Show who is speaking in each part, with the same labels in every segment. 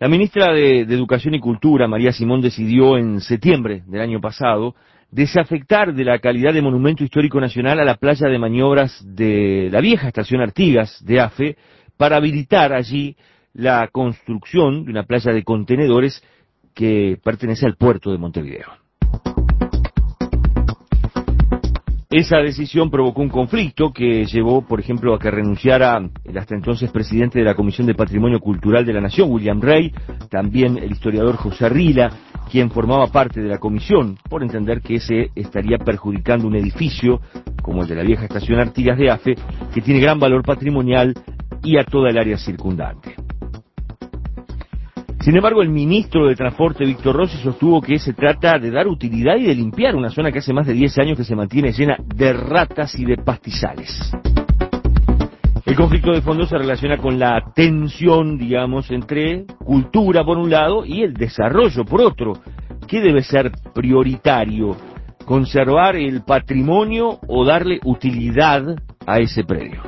Speaker 1: La ministra de Educación y Cultura, María Simón, decidió en septiembre del año pasado desafectar de la calidad de monumento histórico nacional a la playa de maniobras de la vieja estación Artigas de AFE para habilitar allí la construcción de una playa de contenedores que pertenece al puerto de Montevideo. Esa decisión provocó un conflicto que llevó, por ejemplo, a que renunciara el hasta entonces presidente de la Comisión de Patrimonio Cultural de la Nación, William Rey, también el historiador José Rila, quien formaba parte de la comisión, por entender que se estaría perjudicando un edificio, como el de la vieja estación Artigas de AFE, que tiene gran valor patrimonial y a toda el área circundante. Sin embargo, el ministro de Transporte, Víctor Rossi, sostuvo que se trata de dar utilidad y de limpiar una zona que hace más de 10 años que se mantiene llena de ratas y de pastizales. El conflicto de fondo se relaciona con la tensión, digamos, entre cultura por un lado y el desarrollo por otro. ¿Qué debe ser prioritario? ¿Conservar el patrimonio o darle utilidad a ese predio?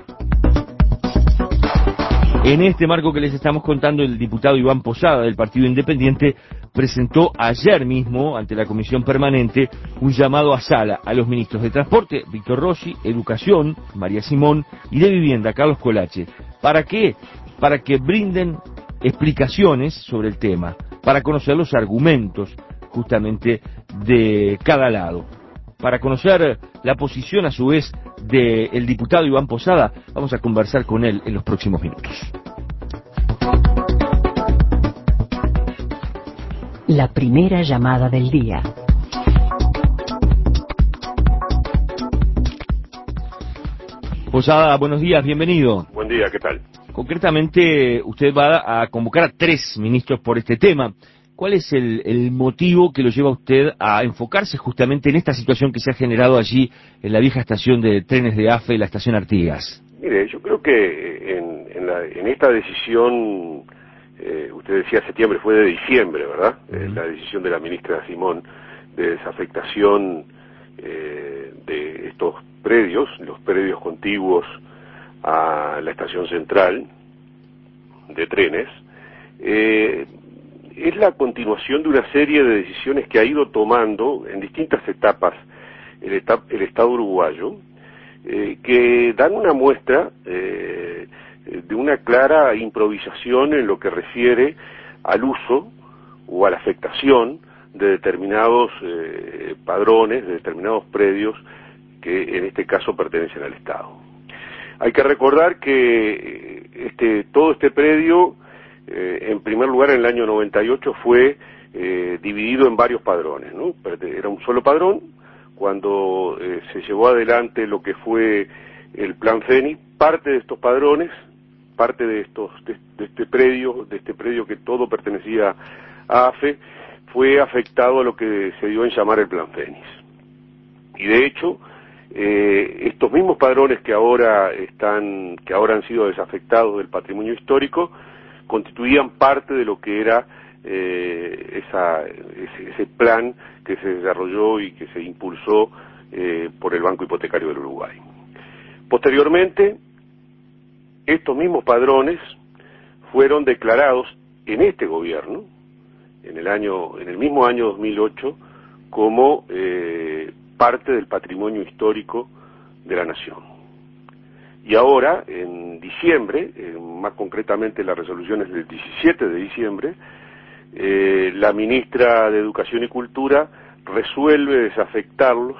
Speaker 1: En este marco que les estamos contando, el diputado Iván Posada, del Partido Independiente, presentó ayer mismo, ante la Comisión Permanente, un llamado a sala a los ministros de Transporte, Víctor Rossi, Educación, María Simón, y de Vivienda, Carlos Colache. ¿Para qué? Para que brinden explicaciones sobre el tema, para conocer los argumentos, justamente, de cada lado. Para conocer la posición, a su vez, del diputado Iván Posada, vamos a conversar con él en los próximos minutos.
Speaker 2: La primera llamada del día.
Speaker 1: Posada, buenos días, bienvenido.
Speaker 3: Buen día, ¿qué tal?
Speaker 1: Concretamente, usted va a convocar a 3 ministros por este tema. ¿Cuál es el motivo que lo lleva a usted a enfocarse justamente en esta situación que se ha generado allí en la vieja estación de trenes de AFE, la estación Artigas?
Speaker 3: Mire, yo creo que en esta decisión, usted decía septiembre, fue de diciembre, ¿verdad? La decisión de la ministra Simón de desafectación de estos predios, los predios contiguos a la estación central de trenes, es la continuación de una serie de decisiones que ha ido tomando en distintas etapas el Estado uruguayo, que dan una muestra de una clara improvisación en lo que refiere al uso o a la afectación de determinados padrones, de determinados predios que en este caso pertenecen al Estado. Hay que recordar que todo este predio, en primer lugar en el año 98 fue dividido en varios padrones, ¿no? Era un solo padrón. Cuando se llevó adelante lo que fue el Plan Fénix, parte de estos padrones, parte de este predio que todo pertenecía a AFE, fue afectado a lo que se dio en llamar el Plan Fénix. Y de hecho, estos mismos padrones que ahora han sido desafectados del patrimonio histórico, constituían parte de lo que era ese plan que se desarrolló y que se impulsó por el Banco Hipotecario del Uruguay. Posteriormente, estos mismos padrones fueron declarados en este gobierno, en el mismo año 2008, como parte del patrimonio histórico de la Nación. Y ahora, en diciembre, más concretamente las resoluciones del 17 de diciembre, la ministra de Educación y Cultura resuelve desafectarlos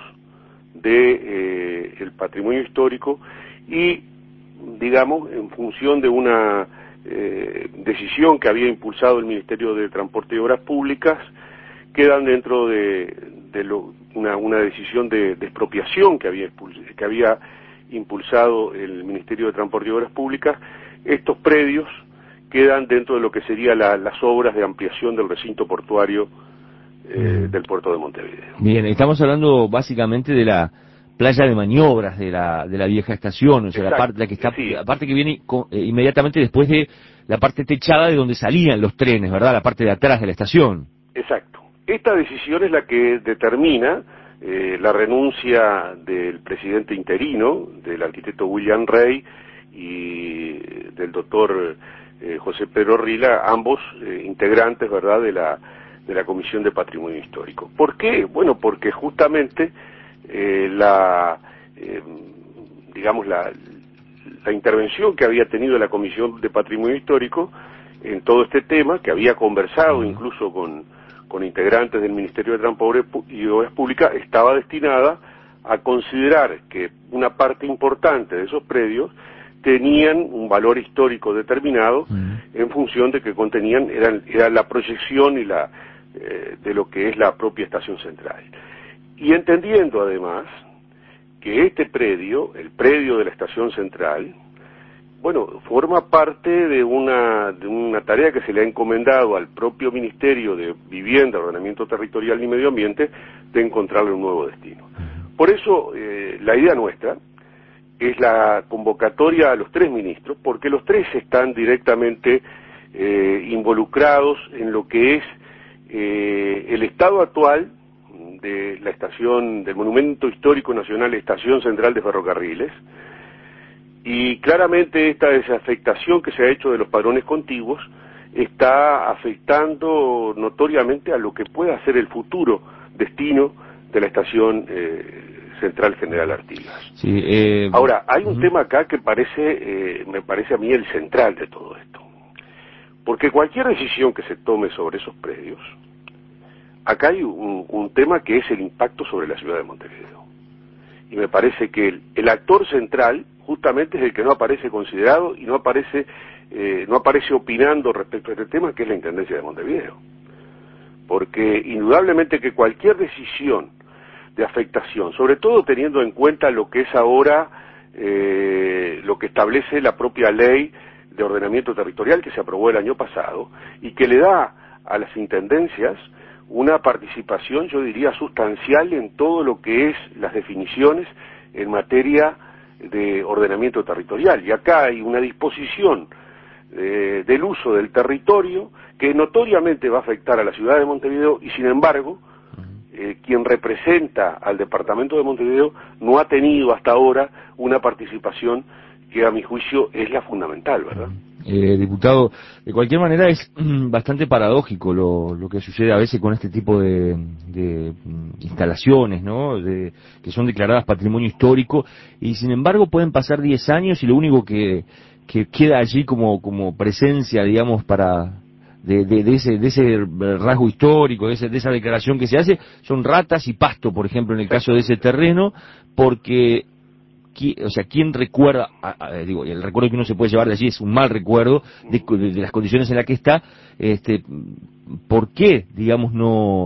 Speaker 3: del patrimonio histórico y, digamos, en función de una decisión que había impulsado el Ministerio de Transporte y Obras Públicas, quedan dentro de una decisión de expropiación que había impulsado el Ministerio de Transporte y Obras Públicas. Estos predios quedan dentro de lo que serían las obras de ampliación del recinto portuario del puerto de Montevideo.
Speaker 1: Bien, estamos hablando básicamente de la playa de maniobras de la vieja estación, o sea, la parte que viene inmediatamente después de la parte techada de donde salían los trenes, ¿verdad? La parte de atrás de la estación.
Speaker 3: Exacto. Esta decisión es la que determina la renuncia del presidente interino, del arquitecto William Rey, y del doctor José Pedro Rila, ambos integrantes, ¿verdad?, de la Comisión de Patrimonio Histórico. ¿Por qué? Bueno, porque justamente digamos, la intervención que había tenido la Comisión de Patrimonio Histórico en todo este tema, que había conversado incluso con integrantes del Ministerio de Transporte y Obras Públicas, estaba destinada a considerar que una parte importante de esos predios tenían un valor histórico determinado en función de que contenían, era la proyección y de lo que es la propia estación central. Y entendiendo además que este predio, el predio de la estación central, bueno, forma parte de una tarea que se le ha encomendado al propio Ministerio de Vivienda, Ordenamiento Territorial y Medio Ambiente de encontrarle un nuevo destino. Por eso, la idea nuestra es la convocatoria a los 3 ministros, porque los 3 están directamente involucrados en lo que es el estado actual de la estación, del Monumento Histórico Nacional Estación Central de Ferrocarriles, y claramente esta desafectación que se ha hecho de los padrones contiguos está afectando notoriamente a lo que pueda ser el futuro destino de la estación Central General Artigas.
Speaker 1: Sí,
Speaker 3: Ahora, hay un tema acá que me parece a mí el central de todo esto, porque cualquier decisión que se tome sobre esos predios, acá hay un tema que es el impacto sobre la ciudad de Montevideo. Y me parece que el actor central justamente es el que no aparece considerado y no aparece opinando respecto a este tema, que es la Intendencia de Montevideo. Porque indudablemente que cualquier decisión de afectación, sobre todo teniendo en cuenta lo que es ahora, lo que establece la propia ley de ordenamiento territorial que se aprobó el año pasado y que le da a las intendencias una participación, yo diría, sustancial en todo lo que es las definiciones en materia de ordenamiento territorial. Y acá hay una disposición del uso del territorio que notoriamente va a afectar a la ciudad de Montevideo y, sin embargo, quien representa al departamento de Montevideo no ha tenido hasta ahora una participación que a mi juicio es la fundamental, ¿verdad?
Speaker 1: Diputado, de cualquier manera es bastante paradójico lo que sucede a veces con este tipo de instalaciones, ¿no? Que son declaradas patrimonio histórico y sin embargo pueden pasar 10 años y lo único que queda allí como presencia, digamos, de ese rasgo histórico, de esa declaración que se hace, son ratas y pasto, por ejemplo, en el caso de ese terreno, porque ¿quién recuerda? Digo, el recuerdo que uno se puede llevar de allí es un mal recuerdo de las condiciones en las que está. ¿Por qué, digamos, no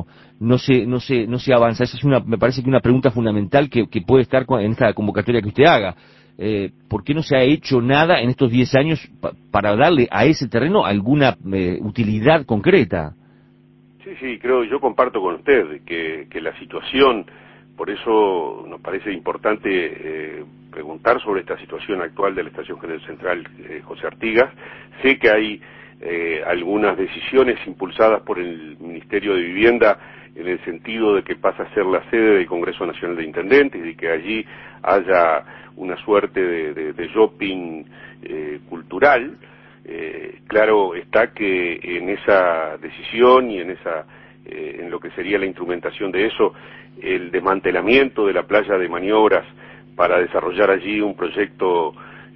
Speaker 1: se avanza? Esa es me parece que una pregunta fundamental que puede estar en esta convocatoria que usted haga. ¿Por qué no se ha hecho nada en estos 10 años para darle a ese terreno alguna utilidad concreta?
Speaker 3: Sí, yo comparto con usted que la situación, por eso nos parece importante preguntar sobre esta situación actual de la Estación General Central José Artigas. Sé que hay algunas decisiones impulsadas por el Ministerio de Vivienda en el sentido de que pasa a ser la sede del Congreso Nacional de Intendentes y que allí haya una suerte de shopping cultural. Claro está que en esa decisión y en lo que sería la instrumentación de eso, el desmantelamiento de la playa de maniobras para desarrollar allí un proyecto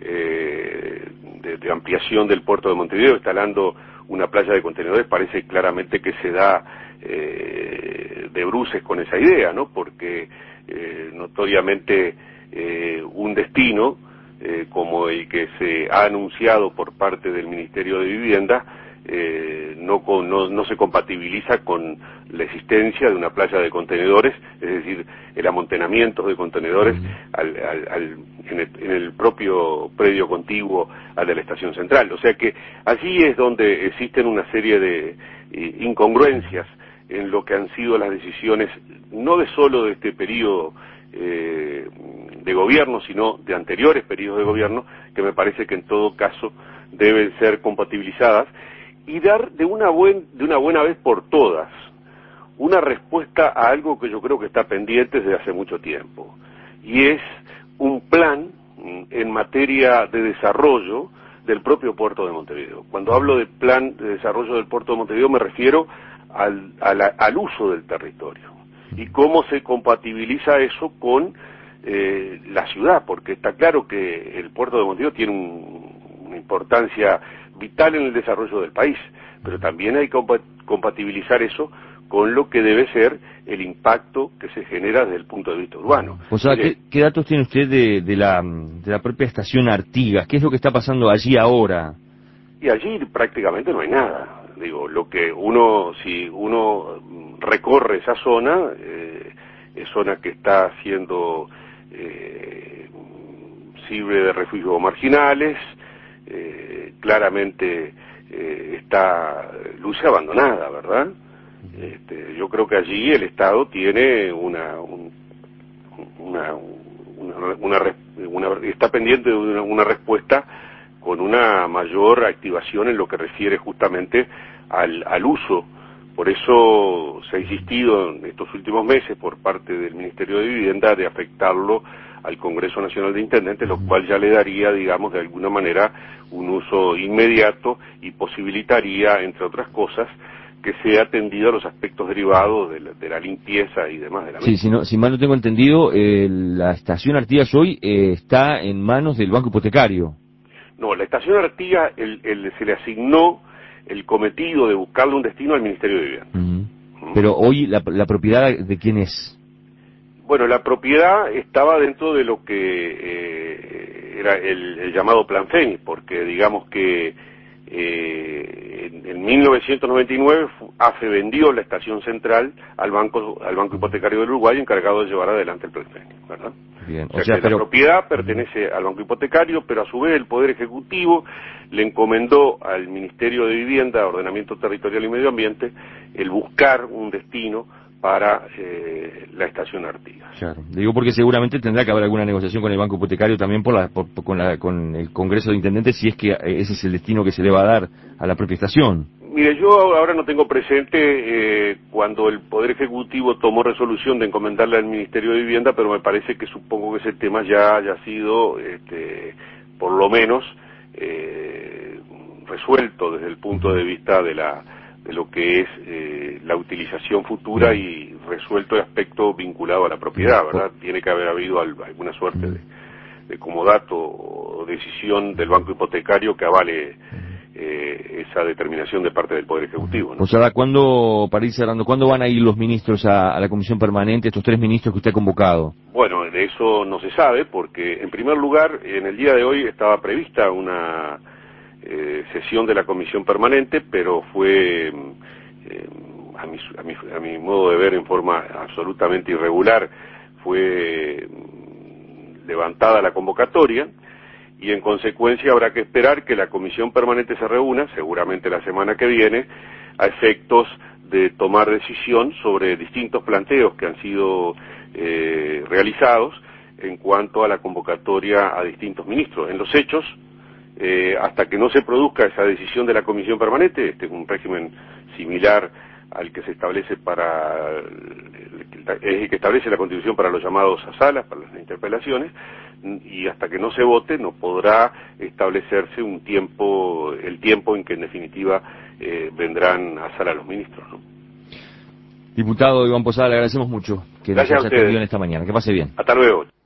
Speaker 3: de ampliación del puerto de Montevideo, instalando una playa de contenedores, parece claramente que se da de bruces con esa idea, ¿no? Porque notoriamente un destino como el que se ha anunciado por parte del Ministerio de Vivienda no se compatibiliza con la existencia de una playa de contenedores, es decir, el amontonamiento de contenedores en el propio predio contiguo al de la estación central. O sea que allí es donde existen una serie de incongruencias en lo que han sido las decisiones, no solo de este periodo de gobierno, sino de anteriores periodos de gobierno, que me parece que en todo caso deben ser compatibilizadas y dar de una buena vez por todas una respuesta a algo que yo creo que está pendiente desde hace mucho tiempo, y es un plan en materia de desarrollo del propio puerto de Montevideo. Cuando hablo de plan de desarrollo del puerto de Montevideo me refiero al uso del territorio y cómo se compatibiliza eso con la ciudad, porque está claro que el puerto de Montevideo tiene una importancia vital en el desarrollo del país, pero también hay que compatibilizar eso con lo que debe ser el impacto que se genera desde el punto de vista urbano.
Speaker 1: O sea, ¿qué datos tiene usted de la propia estación Artigas? ¿Qué es lo que está pasando allí ahora?
Speaker 3: Y allí prácticamente no hay nada. Digo, si uno recorre esa zona, es zona que está siendo sirve de refugio marginales, claramente luce abandonada, ¿verdad? Yo creo que allí el Estado tiene está pendiente de una respuesta con una mayor activación en lo que refiere justamente al uso. Por eso se ha insistido en estos últimos meses por parte del Ministerio de Vivienda de afectarlo al Congreso Nacional de Intendentes, lo cual ya le daría, digamos, de alguna manera un uso inmediato y posibilitaría, entre otras cosas, que sea atendido a los aspectos derivados de la limpieza y demás de la misma.
Speaker 1: Sí, si mal no tengo entendido, la estación Artigas hoy está en manos del Banco Hipotecario.
Speaker 3: No, la estación Artigas se le asignó el cometido de buscarle un destino al Ministerio de Vivienda.
Speaker 1: Pero hoy la propiedad de quién es.
Speaker 3: Bueno, la propiedad estaba dentro de lo que era el llamado Plan Fénix, porque digamos que en 1999 AFE vendió la estación central al Banco Hipotecario del Uruguay, encargado de llevar adelante el Plan Fénix, ¿verdad?
Speaker 1: Bien,
Speaker 3: o sea que la propiedad pertenece al Banco Hipotecario, pero a su vez el Poder Ejecutivo le encomendó al Ministerio de Vivienda, Ordenamiento Territorial y Medio Ambiente el buscar un destino para la estación Artigas.
Speaker 1: Claro, digo porque seguramente tendrá que haber alguna negociación con el Banco Hipotecario también con el Congreso de Intendentes, si es que ese es el destino que se le va a dar a la propia estación.
Speaker 3: Mire, yo ahora no tengo presente cuando el Poder Ejecutivo tomó resolución de encomendarle al Ministerio de Vivienda, pero me parece que supongo que ese tema ya haya sido, por lo menos, resuelto desde el punto de vista de lo que es la utilización futura y resuelto el aspecto vinculado a la propiedad, ¿verdad? Tiene que haber habido alguna suerte de comodato o decisión del Banco Hipotecario que avale esa determinación de parte del Poder Ejecutivo, ¿no?
Speaker 1: O sea, para ir cerrando, ¿cuándo van a ir los ministros a la Comisión Permanente, estos 3 ministros que usted ha convocado?
Speaker 3: Bueno, de eso no se sabe, porque en primer lugar, en el día de hoy estaba prevista una sesión de la Comisión Permanente, pero fue, a mi modo de ver, en forma absolutamente irregular, fue levantada la convocatoria, y en consecuencia habrá que esperar que la Comisión Permanente se reúna, seguramente la semana que viene, a efectos de tomar decisión sobre distintos planteos que han sido realizados en cuanto a la convocatoria a distintos ministros. En los hechos, hasta que no se produzca esa decisión de la Comisión Permanente, este es un régimen similar al que se establece que establece la Constitución para los llamados a salas, para las interpelaciones, y hasta que no se vote no podrá establecerse el tiempo en que en definitiva vendrán a sala los ministros, ¿no?
Speaker 1: Diputado Iván Posada, le agradecemos mucho que nos haya atendido en esta mañana. Que pase bien.
Speaker 3: Hasta luego.